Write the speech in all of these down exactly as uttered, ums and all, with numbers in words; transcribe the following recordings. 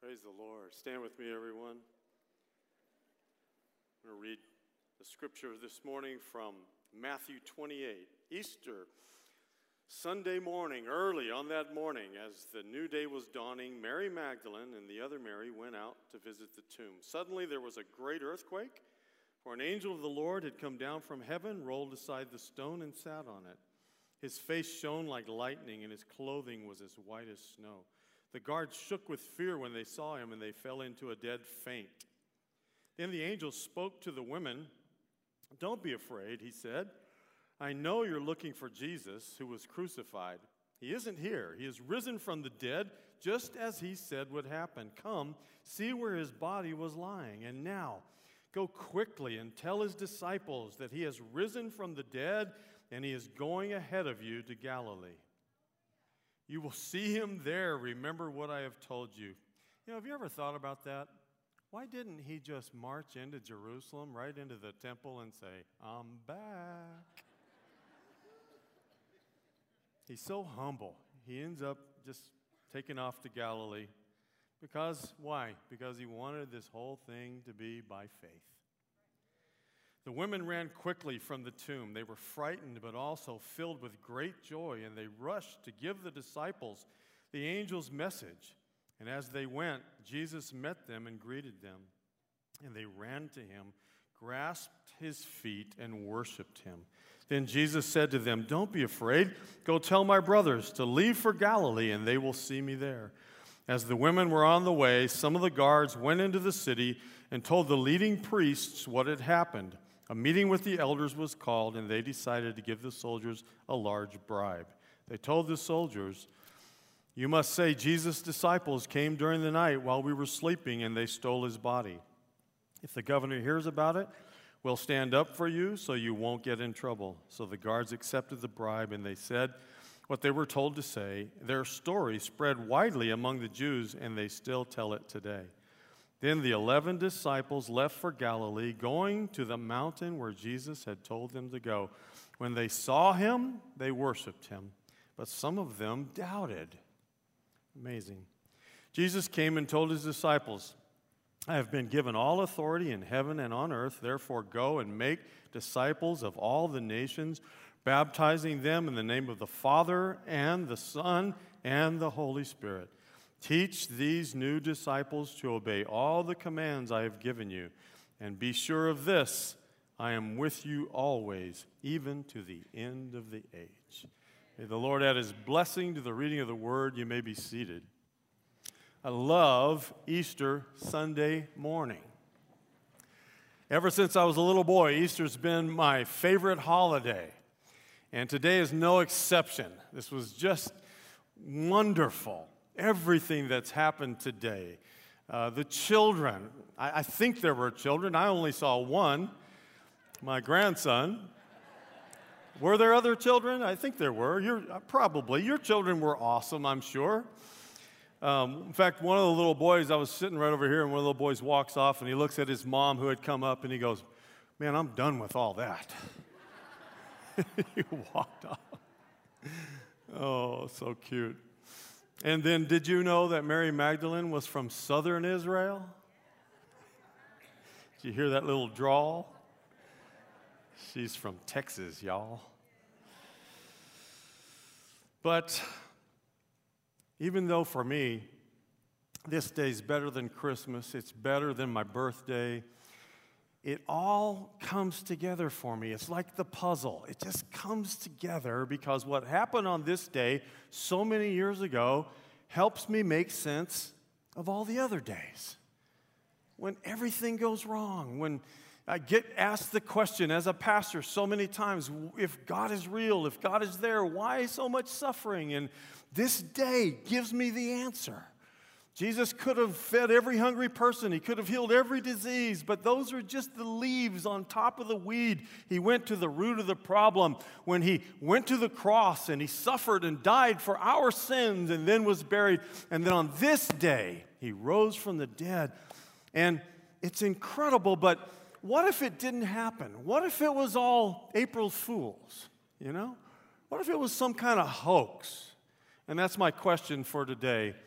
Praise the Lord. Stand with me, everyone. I'm going to read the scripture this morning from Matthew twenty-eight. Easter Sunday morning, early on that morning, as the new day was dawning, Mary Magdalene and the other Mary went out to visit the tomb. Suddenly there was a great earthquake, for an angel of the Lord had come down from heaven, rolled aside the stone, and sat on it. His face shone like lightning, and his clothing was as white as snow. The guards shook with fear when they saw him, and they fell into a dead faint. Then the angel spoke to the women. "Don't be afraid," he said. "I know you're looking for Jesus, who was crucified. He isn't here. He is risen from the dead, just as he said would happen. Come, see where his body was lying. And now, go quickly and tell his disciples that he has risen from the dead, and he is going ahead of you to Galilee. You will see him there. Remember what I have told you." You know, have you ever thought about that? Why didn't he just march into Jerusalem, right into the temple, and say, "I'm back"? He's so humble. He ends up just taking off to Galilee. Because, why? Because he wanted this whole thing to be by faith. The women ran quickly from the tomb. They were frightened, but also filled with great joy, and they rushed to give the disciples the angel's message. And as they went, Jesus met them and greeted them. And they ran to him, grasped his feet, and worshiped him. Then Jesus said to them, "Don't be afraid. Go tell my brothers to leave for Galilee, and they will see me there." As the women were on the way, some of the guards went into the city and told the leading priests what had happened. A meeting with the elders was called, and they decided to give the soldiers a large bribe. They told the soldiers, "You must say Jesus' disciples came during the night while we were sleeping, and they stole his body. If the governor hears about it, we'll stand up for you so you won't get in trouble." So the guards accepted the bribe, and they said what they were told to say. Their story spread widely among the Jews, and they still tell it today. Then the eleven disciples left for Galilee, going to the mountain where Jesus had told them to go. When they saw him, they worshiped him, but some of them doubted. Amazing. Jesus came and told his disciples, "I have been given all authority in heaven and on earth. Therefore go and make disciples of all the nations, baptizing them in the name of the Father and the Son and the Holy Spirit. Teach these new disciples to obey all the commands I have given you. And be sure of this, I am with you always, even to the end of the age." May the Lord add his blessing to the reading of the word. You may be seated. I love Easter Sunday morning. Ever since I was a little boy, Easter's been my favorite holiday. And today is no exception. This was just wonderful. Everything that's happened today. Uh, the children, I, I think there were children. I only saw one, my grandson. Were there other children? I think there were. You're, uh, probably. Your children were awesome, I'm sure. Um, in fact, one of the little boys, I was sitting right over here, and one of the little boys walks off, and he looks at his mom who had come up, and he goes, "Man, I'm done with all that." He walked off. Oh, so cute. And then, did you know that Mary Magdalene was from southern Israel? Did you hear that little drawl? She's from Texas, y'all. But even though for me, this day's better than Christmas, it's better than my birthday, it all comes together for me. It's like the puzzle. It just comes together because what happened on this day so many years ago helps me make sense of all the other days. When everything goes wrong, when I get asked the question as a pastor so many times, if God is real, if God is there, why so much suffering? And this day gives me the answer. Jesus could have fed every hungry person. He could have healed every disease, but those are just the leaves on top of the weed. He went to the root of the problem when he went to the cross and he suffered and died for our sins and then was buried. And then on this day, he rose from the dead. And it's incredible, but what if it didn't happen? What if it was all April Fools, you know? What if it was some kind of hoax? And that's my question for today.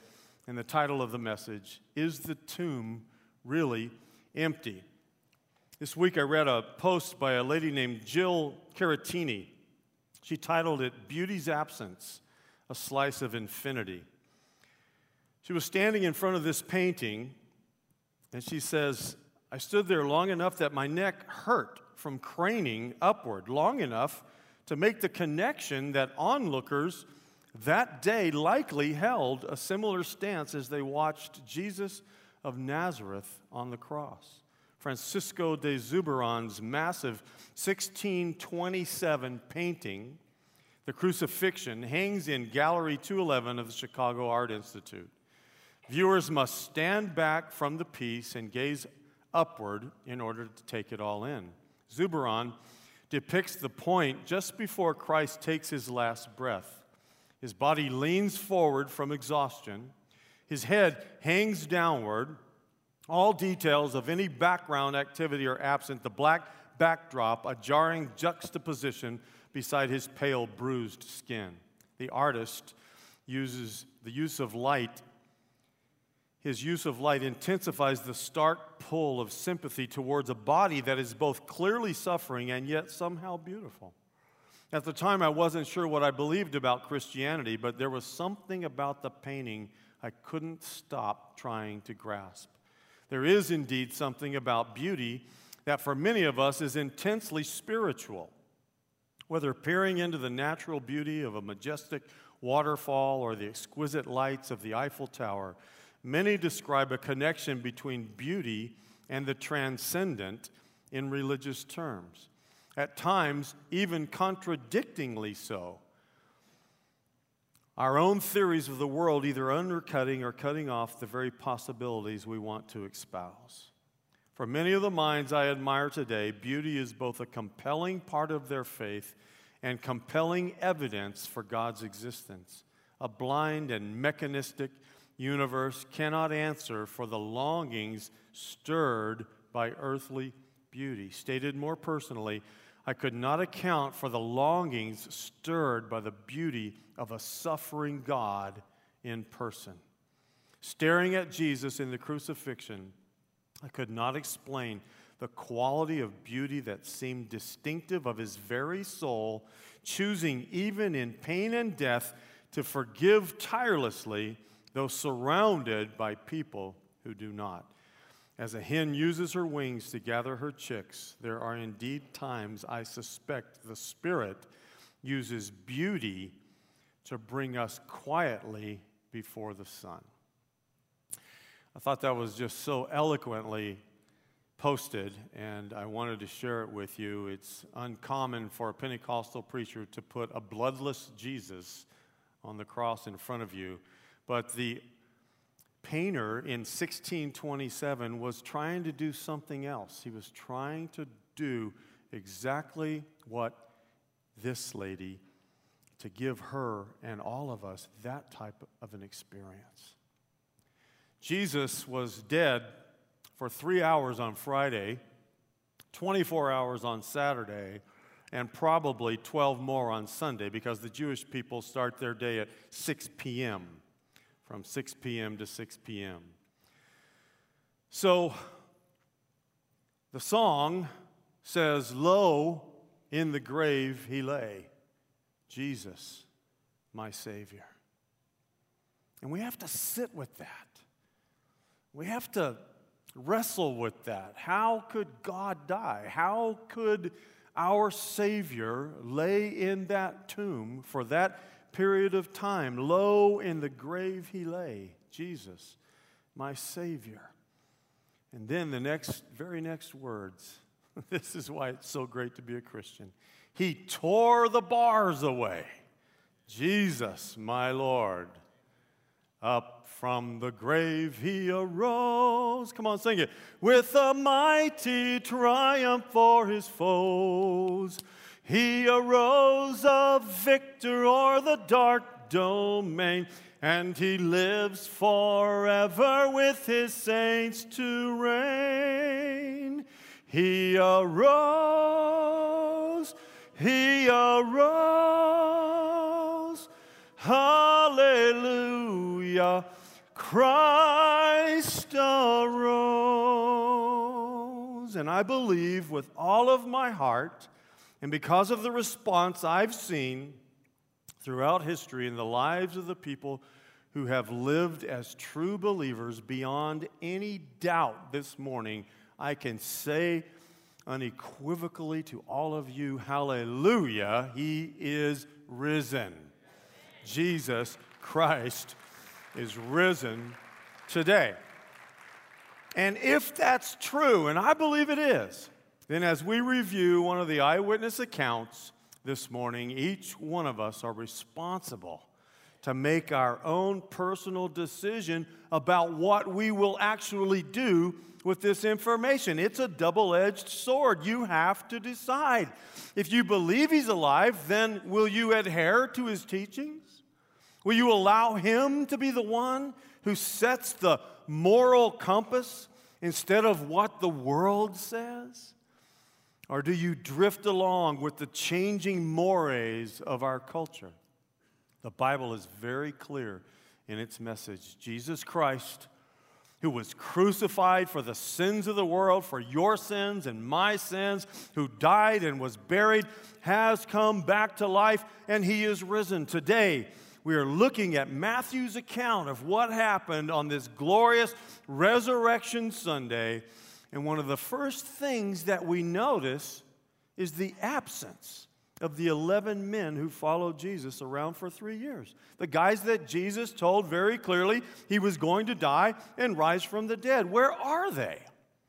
And the title of the message, Is the Tomb Really Empty? This week I read a post by a lady named Jill Caratini. She titled it, Beauty's Absence, a Slice of Infinity. She was standing in front of this painting, and she says, I stood there long enough that my neck hurt from craning upward, long enough to make the connection that onlookers that day likely held a similar stance as they watched Jesus of Nazareth on the cross. Francisco de Zuberon's massive sixteen twenty-seven painting, The Crucifixion, hangs in Gallery two eleven of the Chicago Art Institute. Viewers must stand back from the piece and gaze upward in order to take it all in. Zuberon depicts the point just before Christ takes his last breath. His body leans forward from exhaustion. His head hangs downward. All details of any background activity are absent. The black backdrop, a jarring juxtaposition beside his pale, bruised skin. The artist uses the use of light. His use of light intensifies the stark pull of sympathy towards a body that is both clearly suffering and yet somehow beautiful. At the time, I wasn't sure what I believed about Christianity, but there was something about the painting I couldn't stop trying to grasp. There is indeed something about beauty that for many of us is intensely spiritual. Whether peering into the natural beauty of a majestic waterfall or the exquisite lights of the Eiffel Tower, many describe a connection between beauty and the transcendent in religious terms, at times even contradictingly so. Our own theories of the world either undercutting or cutting off the very possibilities we want to espouse. For many of the minds I admire today, beauty is both a compelling part of their faith and compelling evidence for God's existence. A blind and mechanistic universe cannot answer for the longings stirred by earthly beauty. Stated more personally, I could not account for the longings stirred by the beauty of a suffering God in person. Staring at Jesus in the crucifixion, I could not explain the quality of beauty that seemed distinctive of his very soul, choosing even in pain and death to forgive tirelessly, though surrounded by people who do not. As a hen uses her wings to gather her chicks, there are indeed times I suspect the Spirit uses beauty to bring us quietly before the sun. I thought that was just so eloquently posted, and I wanted to share it with you. It's uncommon for a Pentecostal preacher to put a bloodless Jesus on the cross in front of you, but the painter in sixteen twenty-seven was trying to do something else. He was trying to do exactly what this lady, to give her and all of us that type of an experience. Jesus was dead for three hours on Friday, twenty-four hours on Saturday, and probably twelve more on Sunday, because the Jewish people start their day at six p.m., from six p.m. to six p.m. So the song says, "Lo, in the grave he lay, Jesus, my Savior." And we have to sit with that. We have to wrestle with that. How could God die? How could our Savior lay in that tomb for that period of time? Lo, in the grave he lay, Jesus, my Savior. And then the next, very next words, this is why it's so great to be a Christian. He tore the bars away. Jesus, my Lord. Up from the grave he arose. Come on, sing it. With a mighty triumph for his foes. He arose a victor o'er the dark domain, and he lives forever with his saints to reign. He arose, he arose, hallelujah. Christ arose. And I believe with all of my heart, and because of the response I've seen throughout history in the lives of the people who have lived as true believers, beyond any doubt this morning, I can say unequivocally to all of you, hallelujah, He is risen. Jesus Christ is risen today. And if that's true, and I believe it is, then as we review one of the eyewitness accounts this morning, each one of us are responsible to make our own personal decision about what we will actually do with this information. It's a double-edged sword. You have to decide. If you believe He's alive, then will you adhere to His teachings? Will you allow Him to be the one who sets the moral compass instead of what the world says? Or do you drift along with the changing mores of our culture? The Bible is very clear in its message. Jesus Christ, who was crucified for the sins of the world, for your sins and my sins, who died and was buried, has come back to life, and He is risen. Today, we are looking at Matthew's account of what happened on this glorious Resurrection Sunday. And one of the first things that we notice is the absence of the eleven men who followed Jesus around for three years. The guys that Jesus told very clearly He was going to die and rise from the dead. Where are they?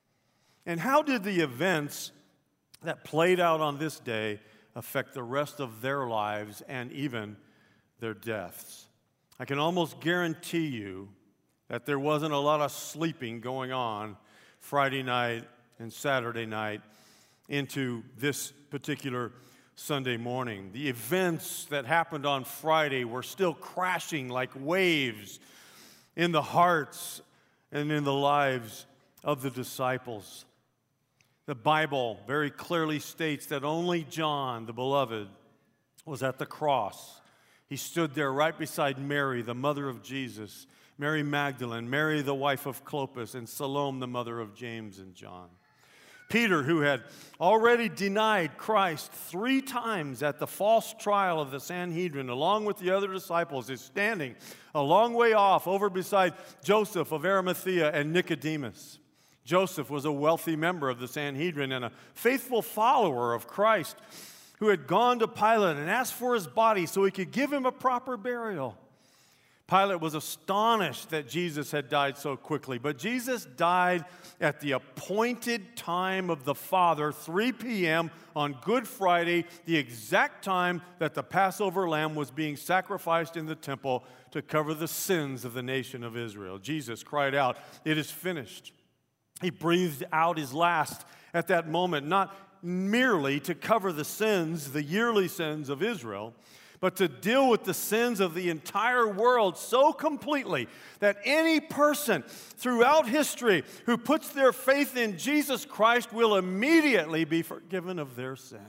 And how did the events that played out on this day affect the rest of their lives and even their deaths? I can almost guarantee you that there wasn't a lot of sleeping going on Friday night and Saturday night into this particular Sunday morning. The events that happened on Friday were still crashing like waves in the hearts and in the lives of the disciples. The Bible very clearly states that only John, the beloved, was at the cross. He stood there right beside Mary, the mother of Jesus, Mary Magdalene, Mary the wife of Clopas, and Salome, the mother of James and John. Peter, who had already denied Christ three times at the false trial of the Sanhedrin, along with the other disciples, is standing a long way off over beside Joseph of Arimathea and Nicodemus. Joseph was a wealthy member of the Sanhedrin and a faithful follower of Christ who had gone to Pilate and asked for His body so he could give Him a proper burial. Pilate was astonished that Jesus had died so quickly, but Jesus died at the appointed time of the Father, three p.m. on Good Friday, the exact time that the Passover lamb was being sacrificed in the temple to cover the sins of the nation of Israel. Jesus cried out, "It is finished." He breathed out His last at that moment, not merely to cover the sins, the yearly sins of Israel, but to deal with the sins of the entire world so completely that any person throughout history who puts their faith in Jesus Christ will immediately be forgiven of their sins.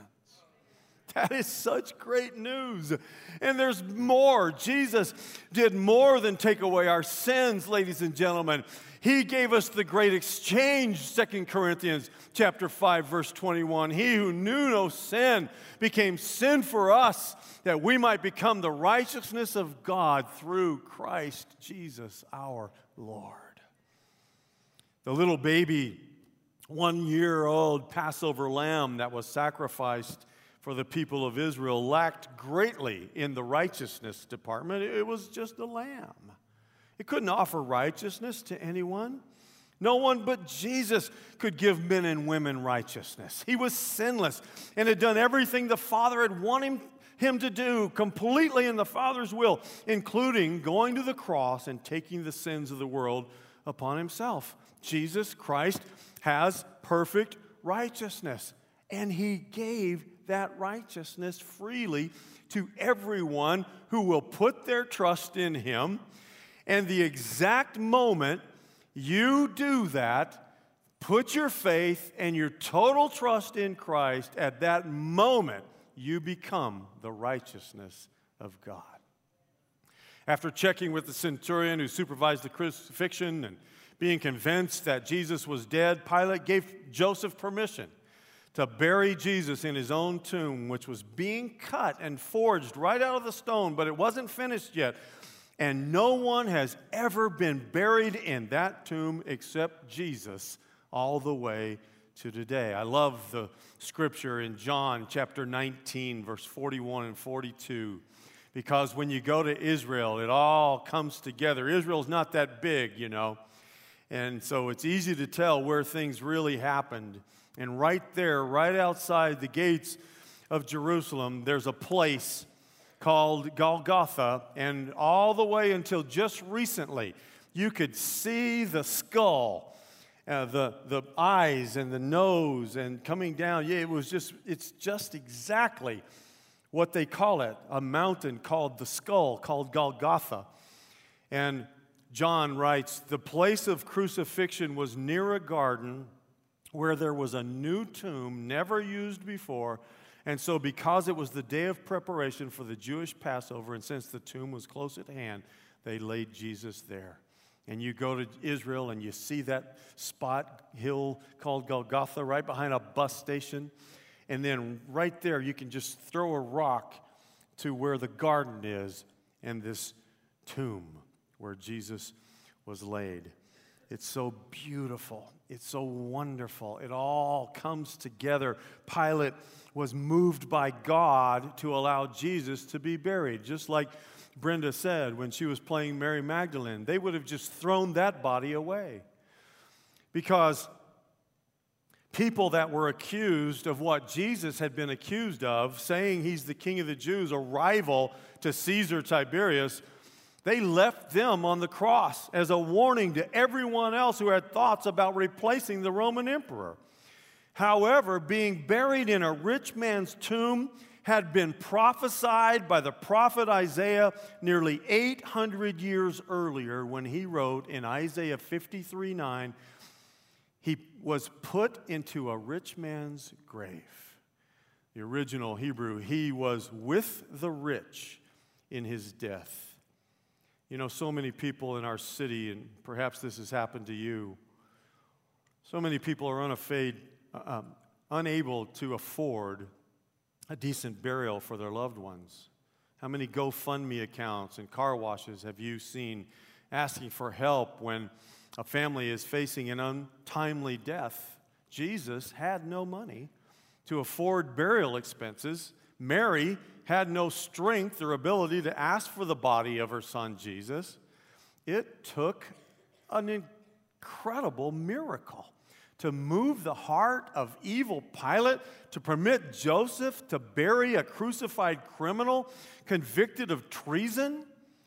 That is such great news. And there's more. Jesus did more than take away our sins, ladies and gentlemen. He gave us the great exchange, Second Corinthians chapter five, verse twenty-one. He who knew no sin became sin for us, that we might become the righteousness of God through Christ Jesus our Lord. The little baby, one-year-old Passover lamb that was sacrificed for the people of Israel lacked greatly in the righteousness department. It was just a lamb. It couldn't offer righteousness to anyone. No one but Jesus could give men and women righteousness. He was sinless and had done everything the Father had wanted him to do completely in the Father's will, including going to the cross and taking the sins of the world upon Himself. Jesus Christ has perfect righteousness, and He gave that righteousness freely to everyone who will put their trust in Him. And the exact moment you do that, put your faith and your total trust in Christ, at that moment you become the righteousness of God. After checking with the centurion who supervised the crucifixion and being convinced that Jesus was dead, Pilate gave Joseph permission to bury Jesus in his own tomb, which was being cut and forged right out of the stone, but it wasn't finished yet. And no one has ever been buried in that tomb except Jesus all the way to today. I love the scripture in John chapter nineteen, verse forty-one and forty-two, because when you go to Israel, it all comes together. Israel's not that big, you know, and so it's easy to tell where things really happened. And right there, right outside the gates of Jerusalem, there's a place called Golgotha, and all the way until just recently, you could see the skull, uh, the, the eyes and the nose, and coming down. Yeah, it was just, it's just exactly what they call it, a mountain called the skull, called Golgotha. And John writes, the place of crucifixion was near a garden where there was a new tomb never used before. And so because it was the day of preparation for the Jewish Passover, and since the tomb was close at hand, they laid Jesus there. And you go to Israel and you see that spot, hill called Golgotha, right behind a bus station. And then right there, you can just throw a rock to where the garden is and this tomb where Jesus was laid. It's so beautiful. It's so wonderful. It all comes together. Pilate was moved by God to allow Jesus to be buried. Just like Brenda said when she was playing Mary Magdalene, they would have just thrown that body away. Because people that were accused of what Jesus had been accused of, saying he's the king of the Jews, a rival to Caesar Tiberius, they left them on the cross as a warning to everyone else who had thoughts about replacing the Roman emperor. However, being buried in a rich man's tomb had been prophesied by the prophet Isaiah nearly eight hundred years earlier when he wrote in Isaiah fifty-three nine, he was put into a rich man's grave. The original Hebrew, he was with the rich in his death. You know, so many people in our city, and perhaps this has happened to you, so many people are unafraid, um, unable to afford a decent burial for their loved ones. How many GoFundMe accounts and car washes have you seen asking for help when a family is facing an untimely death? Jesus had no money to afford burial expenses. Mary had no strength or ability to ask for the body of her son Jesus. It took an incredible miracle to move the heart of evil Pilate to permit Joseph to bury a crucified criminal convicted of treason.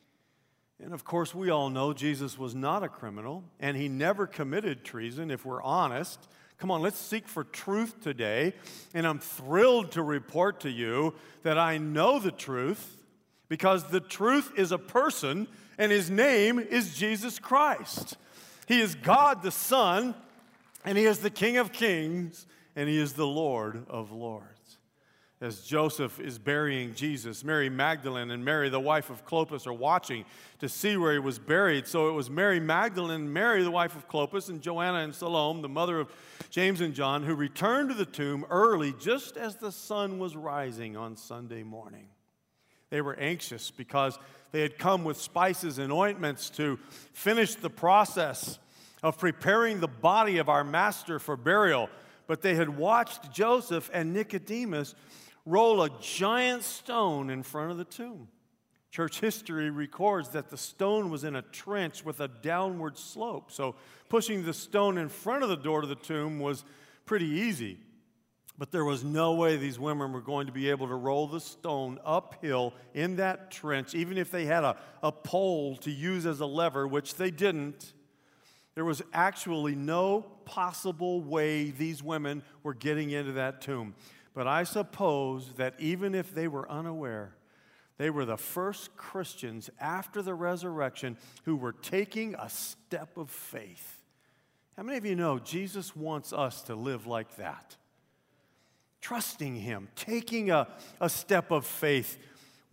And of course, we all know Jesus was not a criminal, and he never committed treason, if we're honest. Come on, let's seek for truth today. And I'm thrilled to report to you that I know the truth, because the truth is a person, and his name is Jesus Christ. He is God the Son, and he is the King of Kings, and he is the Lord of Lords. As Joseph is burying Jesus, Mary Magdalene and Mary, the wife of Clopas, are watching to see where he was buried. So it was Mary Magdalene, Mary, the wife of Clopas, and Joanna and Salome, the mother of James and John, who returned to the tomb early, just as the sun was rising on Sunday morning. They were anxious because they had come with spices and ointments to finish the process of preparing the body of our master for burial. But they had watched Joseph and Nicodemus roll a giant stone in front of the tomb. Church history records that the stone was in a trench with a downward slope. So pushing the stone in front of the door to the tomb was pretty easy. But there was no way these women were going to be able to roll the stone uphill in that trench, even if they had a, a pole to use as a lever, which they didn't. There was actually no possible way these women were getting into that tomb. But I suppose that even if they were unaware, they were the first Christians after the resurrection who were taking a step of faith. How many of you know Jesus wants us to live like that? Trusting him, taking a, a step of faith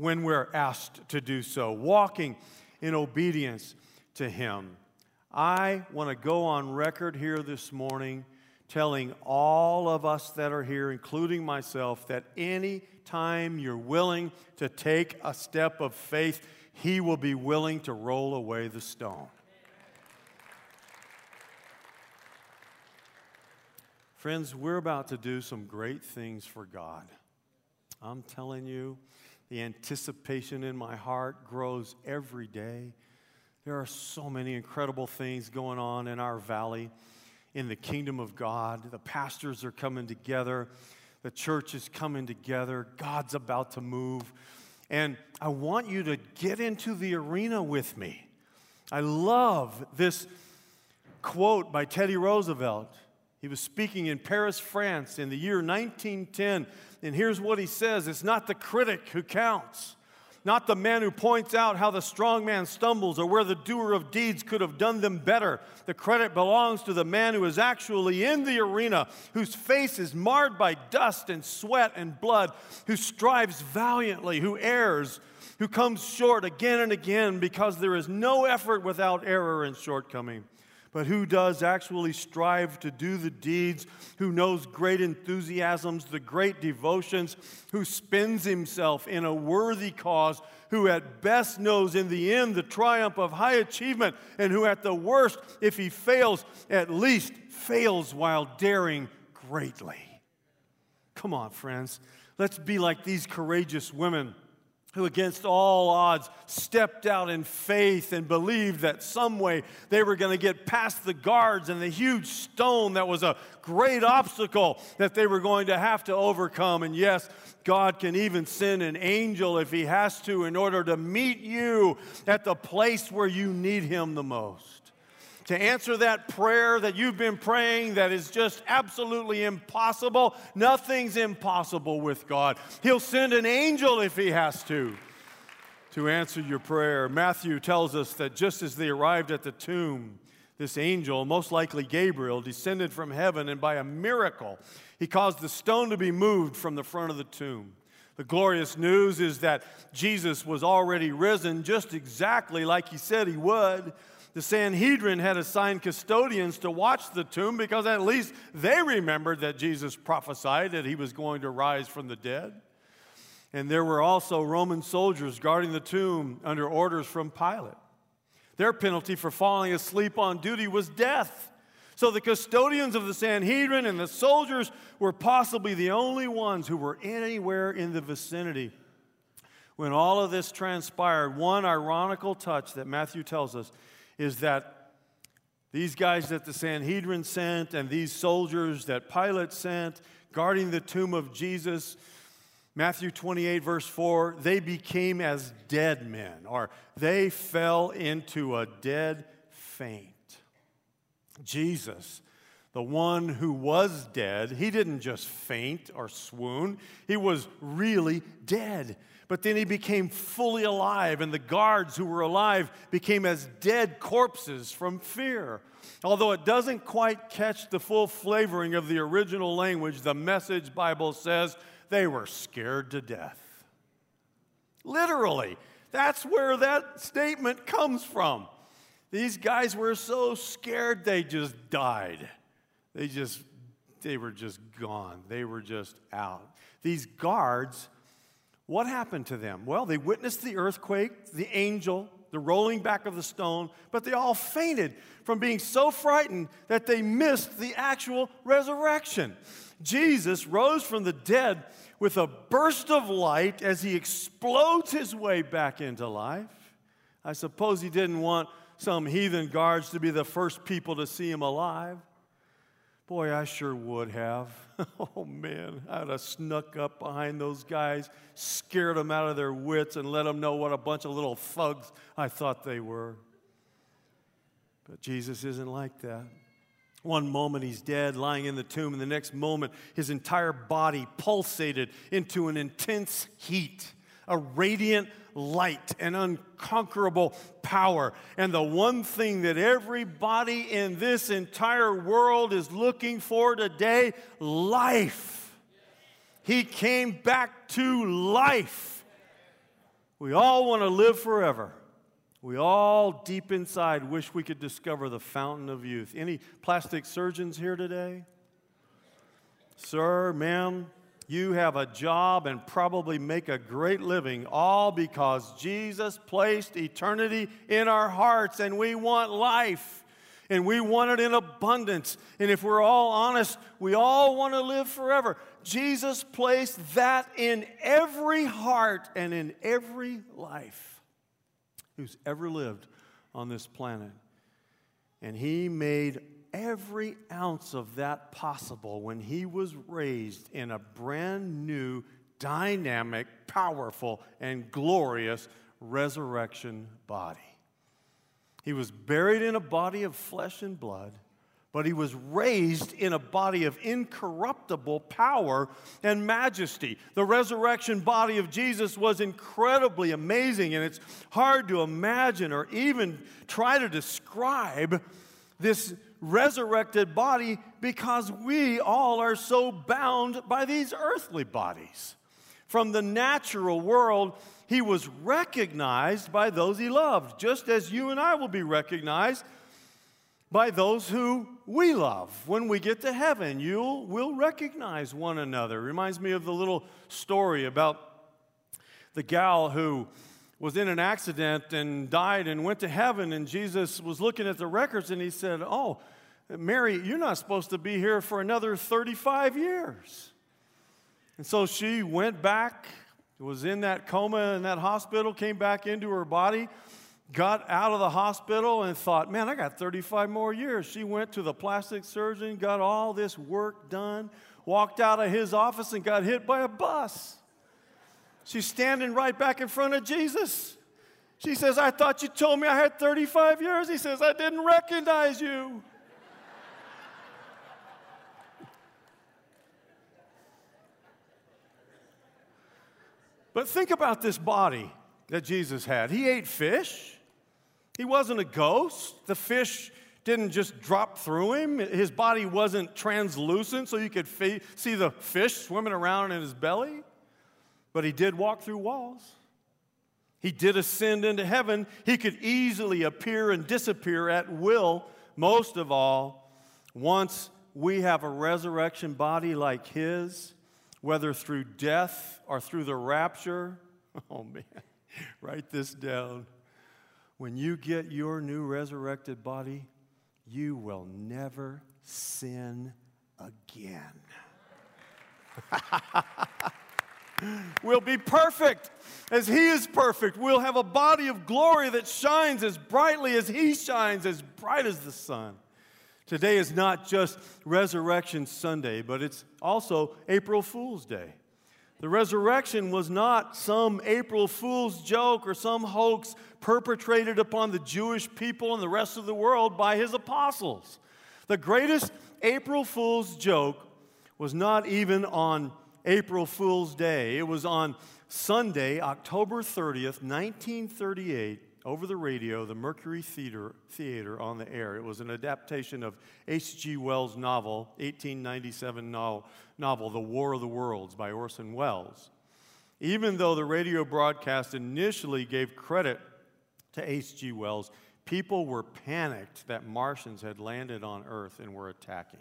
when we're asked to do so, walking in obedience to Him. I want to go on record here this morning telling all of us that are here, including myself, that any time you're willing to take a step of faith, He will be willing to roll away the stone. Friends, we're about to do some great things for God. I'm telling you, the anticipation in my heart grows every day. There are so many incredible things going on in our valley, in the kingdom of God. The pastors are coming together. The church is coming together. God's about to move. And I want you to get into the arena with me. I love this quote by Teddy Roosevelt. He was speaking in Paris, France in the year nineteen ten. And here's what he says: it's not the critic who counts, not the man who points out how the strong man stumbles or where the doer of deeds could have done them better. The credit belongs to the man who is actually in the arena, whose face is marred by dust and sweat and blood, who strives valiantly, who errs, who comes short again and again, because there is no effort without error and shortcoming. But who does actually strive to do the deeds, who knows great enthusiasms, the great devotions, who spends himself in a worthy cause, who at best knows in the end the triumph of high achievement, and who at the worst, if he fails, at least fails while daring greatly. Come on, friends. Let's be like these courageous women who against all odds stepped out in faith and believed that some way they were going to get past the guards and the huge stone that was a great obstacle that they were going to have to overcome. And yes, God can even send an angel if He has to in order to meet you at the place where you need Him the most. To answer that prayer that you've been praying that is just absolutely impossible. Nothing's impossible with God. He'll send an angel if He has to, to answer your prayer. Matthew tells us that just as they arrived at the tomb, this angel, most likely Gabriel, descended from heaven, and by a miracle, he caused the stone to be moved from the front of the tomb. The glorious news is that Jesus was already risen, just exactly like He said He would. The Sanhedrin had assigned custodians to watch the tomb because at least they remembered that Jesus prophesied that He was going to rise from the dead. And there were also Roman soldiers guarding the tomb under orders from Pilate. Their penalty for falling asleep on duty was death. So the custodians of the Sanhedrin and the soldiers were possibly the only ones who were anywhere in the vicinity when all of this transpired. One ironical touch that Matthew tells us is that these guys that the Sanhedrin sent and these soldiers that Pilate sent guarding the tomb of Jesus, Matthew twenty-eight, verse four, they became as dead men, or they fell into a dead faint. Jesus, the one who was dead, He didn't just faint or swoon. He was really dead. But then He became fully alive, and the guards who were alive became as dead corpses from fear. Although it doesn't quite catch the full flavoring of the original language, the Message Bible says they were scared to death. Literally, that's where that statement comes from. These guys were so scared they just died. They just, they were just gone. They were just out. These guards, what happened to them? Well, they witnessed the earthquake, the angel, the rolling back of the stone, but they all fainted from being so frightened that they missed the actual resurrection. Jesus rose from the dead with a burst of light as He explodes His way back into life. I suppose He didn't want some heathen guards to be the first people to see Him alive. Boy, I sure would have. Oh, man, I'd have snuck up behind those guys, scared them out of their wits, and let them know what a bunch of little thugs I thought they were. But Jesus isn't like that. One moment He's dead, lying in the tomb, and the next moment His entire body pulsated into an intense heat, a radiant light, and unconquerable power. And the one thing that everybody in this entire world is looking for today, life. He came back to life. We all want to live forever. We all, deep inside, wish we could discover the fountain of youth. Any plastic surgeons here today? Sir, ma'am, you have a job and probably make a great living, all because Jesus placed eternity in our hearts, and we want life, and we want it in abundance. And if we're all honest, we all want to live forever. Jesus placed that in every heart and in every life who's ever lived on this planet. And he made every ounce of that possible when he was raised in a brand new, dynamic, powerful, and glorious resurrection body. He was buried in a body of flesh and blood, but he was raised in a body of incorruptible power and majesty. The resurrection body of Jesus was incredibly amazing, and it's hard to imagine or even try to describe this resurrected body because we all are so bound by these earthly bodies. From the natural world, he was recognized by those he loved, just as you and I will be recognized by those who we love. When we get to heaven, you'll will recognize one another. Reminds me of the little story about the gal who was in an accident and died and went to heaven, and Jesus was looking at the records and he said, "Oh, Mary, you're not supposed to be here for another thirty-five years. And so she went back, was in that coma in that hospital, came back into her body, got out of the hospital and thought, man, I got thirty-five more years. She went to the plastic surgeon, got all this work done, walked out of his office and got hit by a bus. She's standing right back in front of Jesus. She says, I thought you told me I had thirty-five years. He says, I didn't recognize you. But think about this body that Jesus had. He ate fish. He wasn't a ghost. The fish didn't just drop through him. His body wasn't translucent so you could fe- see the fish swimming around in his belly. But he did walk through walls. He did ascend into heaven. He could easily appear and disappear at will. Most of all, once we have a resurrection body like his, whether through death or through the rapture, oh man, write this down. When you get your new resurrected body, you will never sin again. We'll be perfect as he is perfect. We'll have a body of glory that shines as brightly as he shines, as bright as the sun. Today is not just Resurrection Sunday, but it's also April Fool's Day. The resurrection was not some April Fool's joke or some hoax perpetrated upon the Jewish people and the rest of the world by his apostles. The greatest April Fool's joke was not even on April Fool's Day. It was on Sunday, October thirtieth, nineteen thirty-eight, over the radio, the Mercury Theater, Theater on the air. It was an adaptation of H G Wells' novel, eighteen ninety-seven novel, novel, The War of the Worlds by Orson Welles. Even though the radio broadcast initially gave credit to H G Wells, people were panicked that Martians had landed on Earth and were attacking.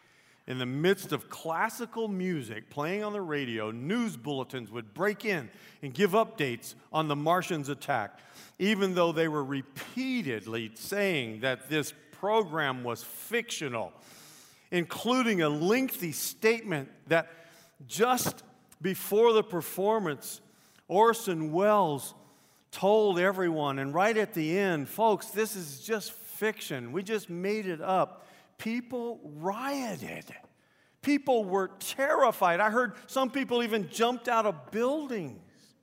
In the midst of classical music playing on the radio, news bulletins would break in and give updates on the Martians' attack, even though they were repeatedly saying that this program was fictional, including a lengthy statement that just before the performance, Orson Welles told everyone, and right at the end, folks, this is just fiction. We just made it up. People rioted. People were terrified. I heard some people even jumped out of buildings.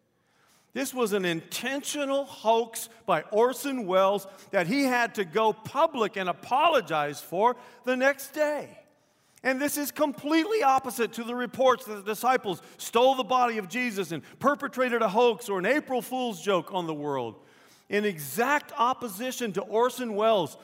This was an intentional hoax by Orson Welles that he had to go public and apologize for the next day. And this is completely opposite to the reports that the disciples stole the body of Jesus and perpetrated a hoax or an April Fool's joke on the world. In exact opposition to Orson Welles,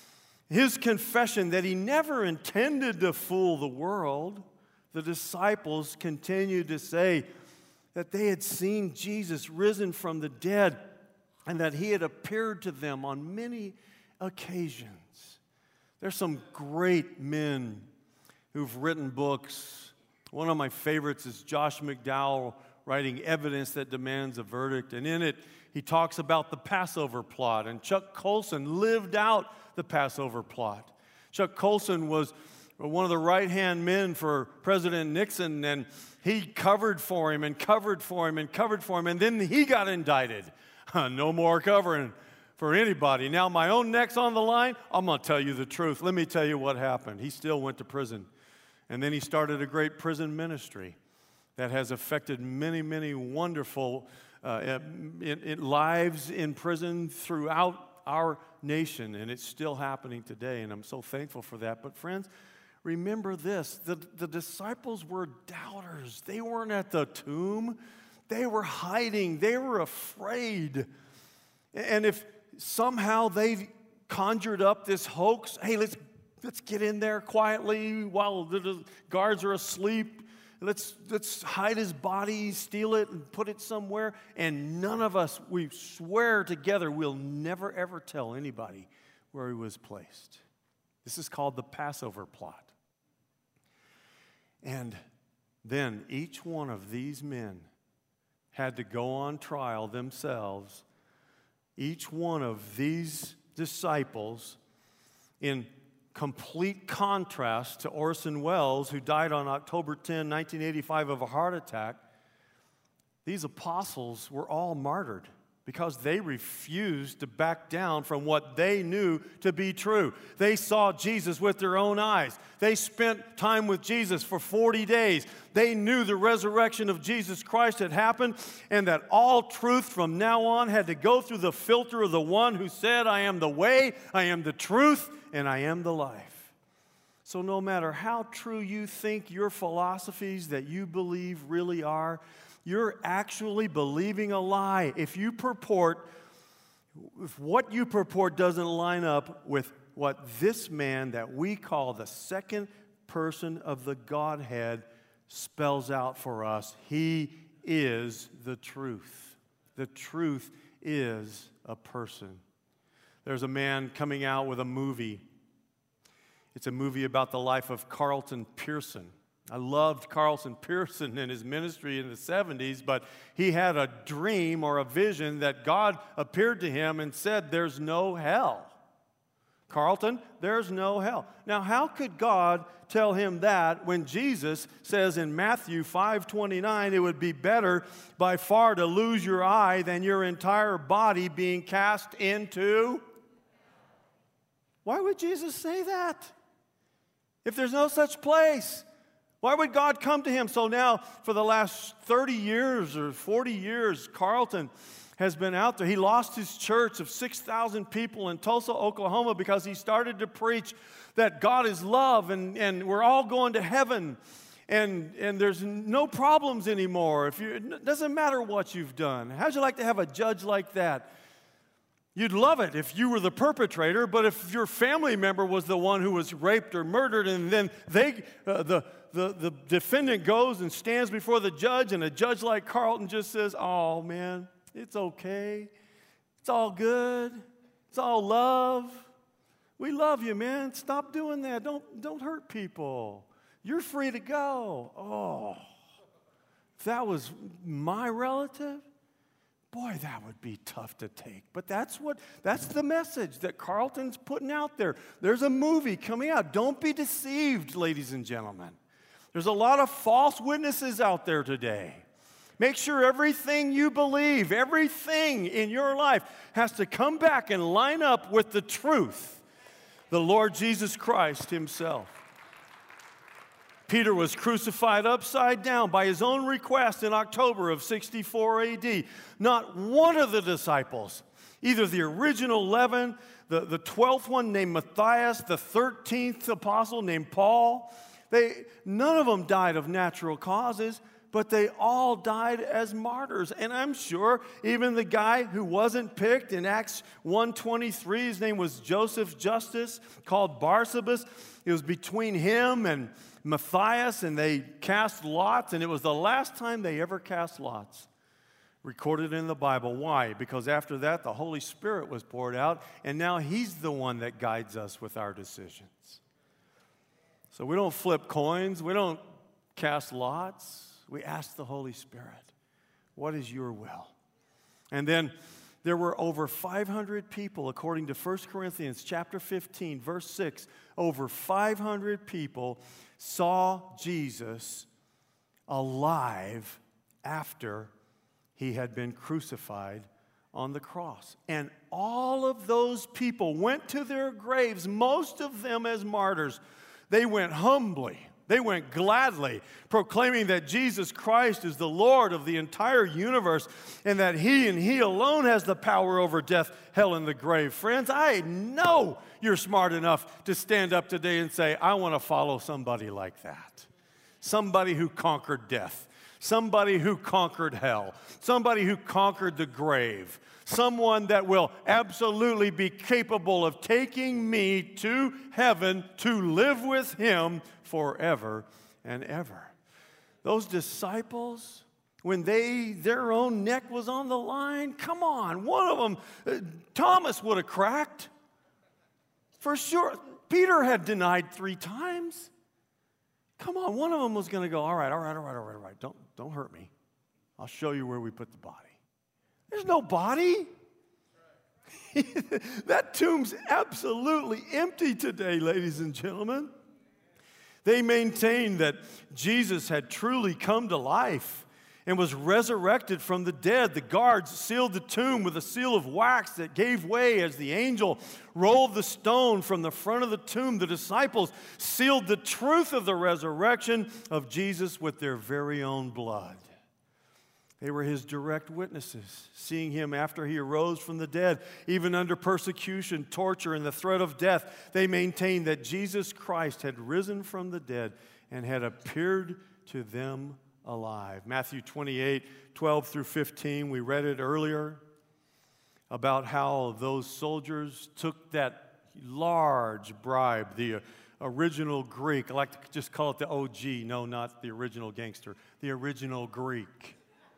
his confession that he never intended to fool the world, the disciples continued to say, that they had seen Jesus risen from the dead and that he had appeared to them on many occasions. There's some great men who've written books. One of my favorites is Josh McDowell writing Evidence That Demands a Verdict. And in it, he talks about the Passover plot. And Chuck Colson lived out the Passover plot. Chuck Colson was one of the right-hand men for President Nixon, and he covered for him and covered for him and covered for him, and then he got indicted. No more covering for anybody. Now, my own neck's on the line. I'm going to tell you the truth. Let me tell you what happened. He still went to prison. And then he started a great prison ministry that has affected many, many wonderful uh, in, in lives in prison throughout our nation. And it's still happening today, and I'm so thankful for that. But friends, remember this. The, the disciples were doubters. They weren't at the tomb. They were hiding. They were afraid. And if somehow they conjured up this hoax, hey, let's let's get in there quietly while the guards are asleep. Let's let's hide his body, steal it, and put it somewhere. And none of us, we swear together, we'll never ever tell anybody where he was placed. This is called the Passover plot. And then each one of these men had to go on trial themselves. Each one of these disciples, in complete contrast to Orson Welles, who died on October tenth, nineteen eighty-five of a heart attack, these apostles were all martyred because they refused to back down from what they knew to be true. They saw Jesus with their own eyes. They spent time with Jesus for forty days. They knew the resurrection of Jesus Christ had happened and that all truth from now on had to go through the filter of the one who said, I am the way, I am the truth, and I am the life. So no matter how true you think your philosophies that you believe really are, you're actually believing a lie. If you purport, if what you purport doesn't line up with what this man that we call the second person of the Godhead spells out for us, he is the truth. The truth is a person. There's a man coming out with a movie. It's a movie about the life of Carlton Pearson. I loved Carlton Pearson in his ministry in the seventies, but he had a dream or a vision that God appeared to him and said, there's no hell. Carlton, there's no hell. Now, how could God tell him that when Jesus says in Matthew five twenty-nine, it would be better by far to lose your eye than your entire body being cast into? Why would Jesus say that? If there's no such place, why would God come to him? So now, for the last thirty years or forty years, Carlton has been out there. He lost his church of six thousand people in Tulsa, Oklahoma, because he started to preach that God is love and, and we're all going to heaven. And, and there's no problems anymore. If you, it doesn't matter what you've done. How'd you like to have a judge like that? You'd love it if you were the perpetrator, but if your family member was the one who was raped or murdered, and then they, uh, the, the, the defendant goes and stands before the judge, and a judge like Carlton just says, oh, man, it's okay. It's all good. It's all love. We love you, man. Stop doing that. Don't, don't hurt people. You're free to go. Oh, if that was my relative, boy, that would be tough to take. But that's what that's the message that Carlton's putting out there. There's a movie coming out. Don't be deceived, ladies and gentlemen. There's a lot of false witnesses out there today. Make sure everything you believe, everything in your life has to come back and line up with the truth, the Lord Jesus Christ himself. Peter was crucified upside down by his own request in October of sixty-four A D. Not one of the disciples, either the original eleven, the, the twelfth one named Matthias, the thirteenth apostle named Paul, they, none of them died of natural causes, but they all died as martyrs. And I'm sure even the guy who wasn't picked in Acts one twenty-three, his name was Joseph Justus, called Barsabas. It was between him and Matthias, and they cast lots, and it was the last time they ever cast lots. Recorded in the Bible. Why? Because after that, the Holy Spirit was poured out, and now He's the one that guides us with our decisions. So we don't flip coins. We don't cast lots. We ask the Holy Spirit, what is your will? And then there were over five hundred people, according to First Corinthians chapter fifteen, verse six. Over five hundred people saw Jesus alive after He had been crucified on the cross. And all of those people went to their graves, most of them as martyrs. They went humbly. They went gladly, proclaiming that Jesus Christ is the Lord of the entire universe and that He and He alone has the power over death, hell, and the grave. Friends, I know you're smart enough to stand up today and say, I want to follow somebody like that. Somebody who conquered death. Somebody who conquered hell. Somebody who conquered the grave. Someone that will absolutely be capable of taking me to heaven to live with Him forever and ever. Those disciples, when they their own neck was on the line, come on, one of them, uh, Thomas would have cracked. For sure, Peter had denied three times. Come on, one of them was going to go, all right, all right, all right, all right, all right, don't, don't hurt me. I'll show you where we put the body. There's no body. That tomb's absolutely empty today, ladies and gentlemen. They maintained that Jesus had truly come to life and was resurrected from the dead. The guards sealed the tomb with a seal of wax that gave way as the angel rolled the stone from the front of the tomb. The disciples sealed the truth of the resurrection of Jesus with their very own blood. They were His direct witnesses, seeing Him after He arose from the dead. Even under persecution, torture, and the threat of death, they maintained that Jesus Christ had risen from the dead and had appeared to them alive. Matthew twenty-eight, twelve through fifteen, we read it earlier about how those soldiers took that large bribe, the original Greek. I like to just call it the O G. No, not the original gangster. The original Greek.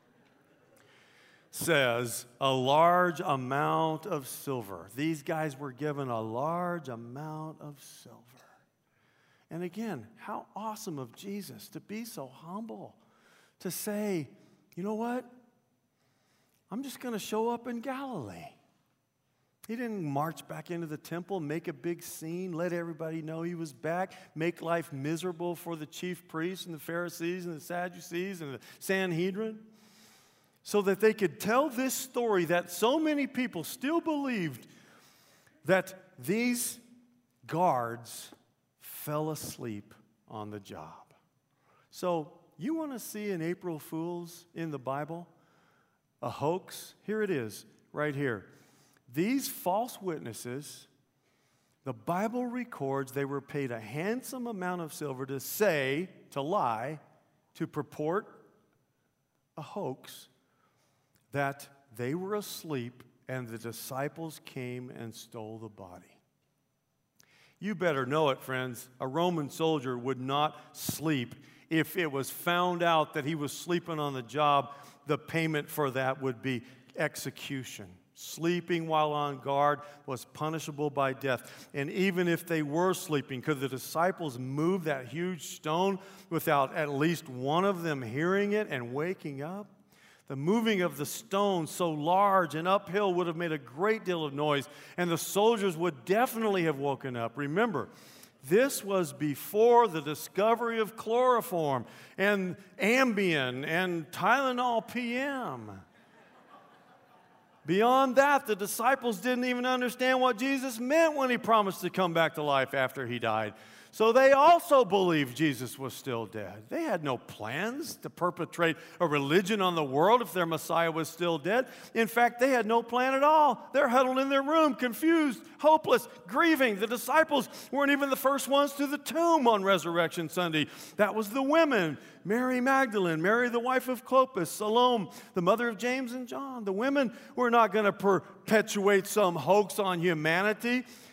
Says a large amount of silver. These guys were given a large amount of silver. And again, how awesome of Jesus to be so humble, to say, you know what? I'm just going to show up in Galilee. He didn't march back into the temple, make a big scene, let everybody know He was back, make life miserable for the chief priests and the Pharisees and the Sadducees and the Sanhedrin, so that they could tell this story that so many people still believed that these guards fell asleep on the job. So, you want to see an April Fool's in the Bible? A hoax? Here it is, right here. These false witnesses, the Bible records they were paid a handsome amount of silver to say, to lie, to purport a hoax, that they were asleep and the disciples came and stole the body. You better know it, friends. A Roman soldier would not sleep. If it was found out that he was sleeping on the job, the payment for that would be execution. Sleeping while on guard was punishable by death. And even if they were sleeping, could the disciples move that huge stone without at least one of them hearing it and waking up? The moving of the stone so large and uphill would have made a great deal of noise, and the soldiers would definitely have woken up. Remember, this was before the discovery of chloroform and Ambien and Tylenol P M. Beyond that, the disciples didn't even understand what Jesus meant when He promised to come back to life after He died. So they also believed Jesus was still dead. They had no plans to perpetrate a religion on the world if their Messiah was still dead. In fact, they had no plan at all. They're huddled in their room, confused, hopeless, grieving. The disciples weren't even the first ones to the tomb on Resurrection Sunday. That was the women, Mary Magdalene, Mary the wife of Clopas, Salome, the mother of James and John. The women were not going to perpetuate some hoax on humanity.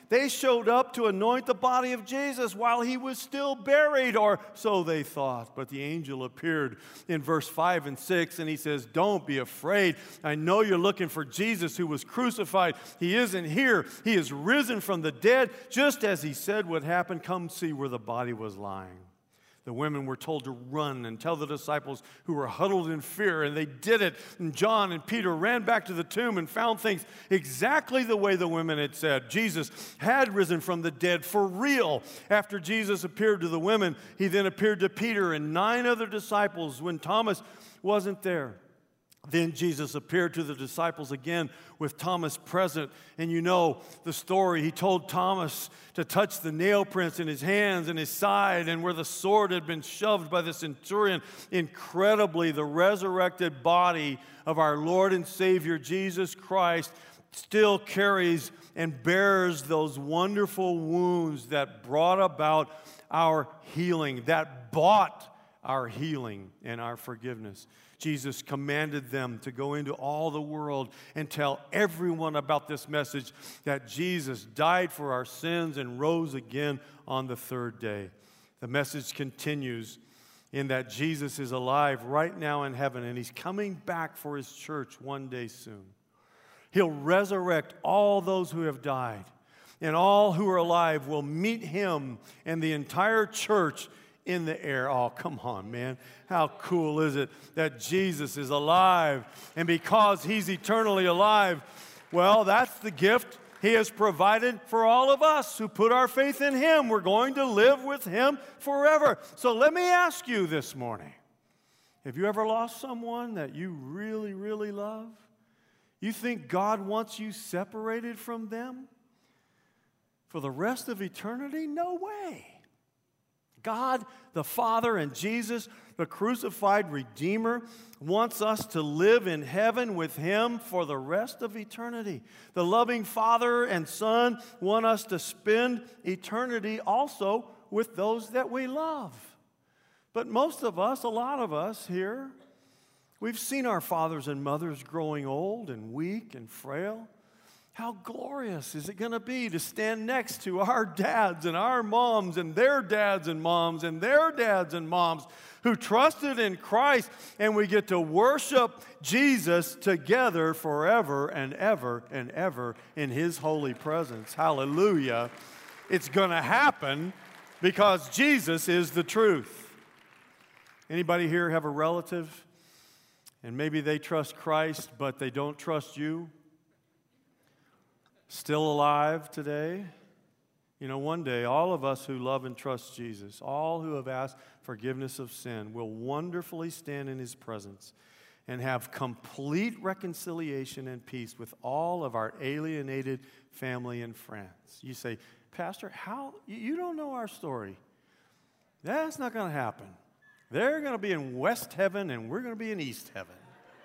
They showed up to anoint the body of Jesus while he was still buried, or so they thought. But the angel appeared in verse five and six, and he says, don't be afraid. I know you're looking for Jesus who was crucified. He isn't here. He is risen from the dead, just as he said would happen. Come see where the body was lying. The women were told to run and tell the disciples who were huddled in fear, and they did it. And John and Peter ran back to the tomb and found things exactly the way the women had said. Jesus had risen from the dead for real. After Jesus appeared to the women, he then appeared to Peter and nine other disciples when Thomas wasn't there. Then Jesus appeared to the disciples again with Thomas present. And you know the story. He told Thomas to touch the nail prints in his hands and his side and where the sword had been shoved by the centurion. Incredibly, the resurrected body of our Lord and Savior Jesus Christ still carries and bears those wonderful wounds that brought about our healing, that bought our healing and our forgiveness. Jesus commanded them to go into all the world and tell everyone about this message that Jesus died for our sins and rose again on the third day. The message continues in that Jesus is alive right now in heaven, and he's coming back for his church one day soon. He'll resurrect all those who have died, and all who are alive will meet him and the entire church in the air. Oh, come on, man. How cool is it that Jesus is alive? And because he's eternally alive, well, that's the gift he has provided for all of us who put our faith in him. We're going to live with him forever. So let me ask you this morning, have you ever lost someone that you really, really love? You think God wants you separated from them for the rest of eternity? No way. God, the Father, and Jesus, the crucified Redeemer, wants us to live in heaven with him for the rest of eternity. The loving Father and Son want us to spend eternity also with those that we love. But most of us, a lot of us here, we've seen our fathers and mothers growing old and weak and frail. How glorious is it going to be to stand next to our dads and our moms and their dads and moms and their dads and moms who trusted in Christ, and we get to worship Jesus together forever and ever and ever in his holy presence. Hallelujah. It's going to happen because Jesus is the truth. Anybody here have a relative and maybe they trust Christ but they don't trust you? Still alive today? You know, one day, all of us who love and trust Jesus, all who have asked forgiveness of sin, will wonderfully stand in his presence and have complete reconciliation and peace with all of our alienated family and friends. You say, Pastor, how? You don't know our story. That's not going to happen. They're going to be in West Heaven, and we're going to be in East Heaven.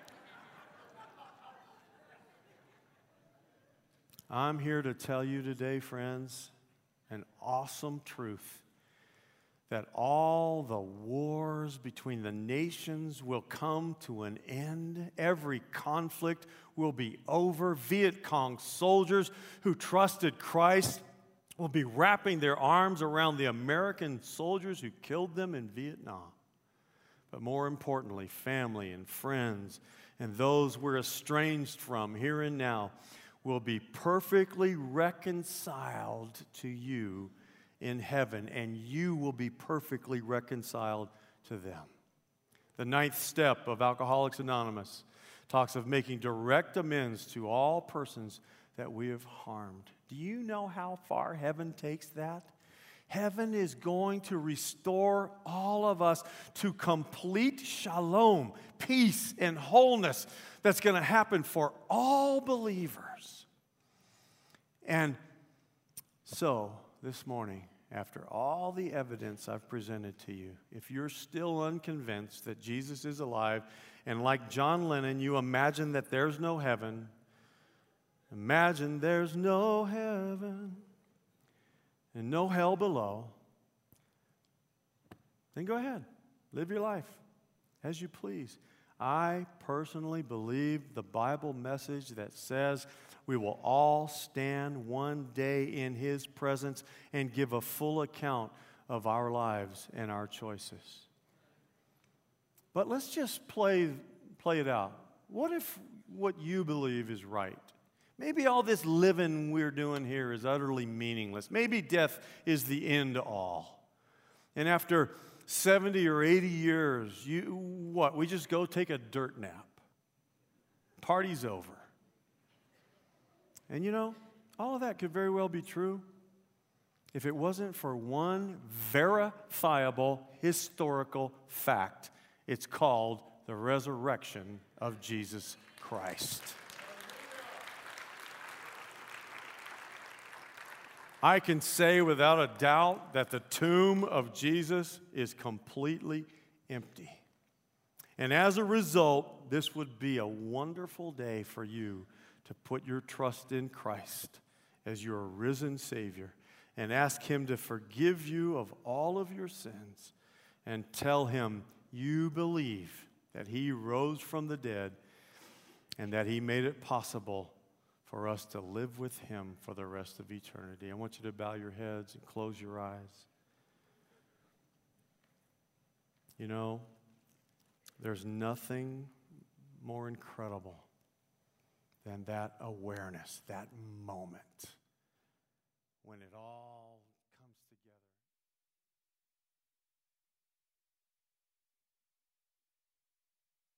I'm here to tell you today, friends, an awesome truth, that all the wars between the nations will come to an end. Every conflict will be over. Viet Cong soldiers who trusted Christ will be wrapping their arms around the American soldiers who killed them in Vietnam. But more importantly, family and friends and those we're estranged from here and now will be perfectly reconciled to you in heaven, and you will be perfectly reconciled to them. The ninth step of Alcoholics Anonymous talks of making direct amends to all persons that we have harmed. Do you know how far heaven takes that? Heaven is going to restore all of us to complete shalom, peace, and wholeness that's going to happen for all believers. And so, this morning, after all the evidence I've presented to you, if you're still unconvinced that Jesus is alive, and like John Lennon, you imagine that there's no heaven, imagine there's no heaven and no hell below, then go ahead, live your life as you please. I personally believe the Bible message that says we will all stand one day in His presence and give a full account of our lives and our choices. But let's just play, play it out. What if what you believe is right? Maybe all this living we're doing here is utterly meaningless. Maybe death is the end all. And after seventy or eighty years, you what? We just go take a dirt nap. Party's over. And you know, all of that could very well be true if it wasn't for one verifiable historical fact. It's called the resurrection of Jesus Christ. I can say without a doubt that the tomb of Jesus is completely empty. And as a result, this would be a wonderful day for you to put your trust in Christ as your risen Savior and ask Him to forgive you of all of your sins and tell Him you believe that He rose from the dead and that He made it possible for us to live with Him for the rest of eternity. I want you to bow your heads and close your eyes. You know, there's nothing more incredible than that awareness, that moment when it all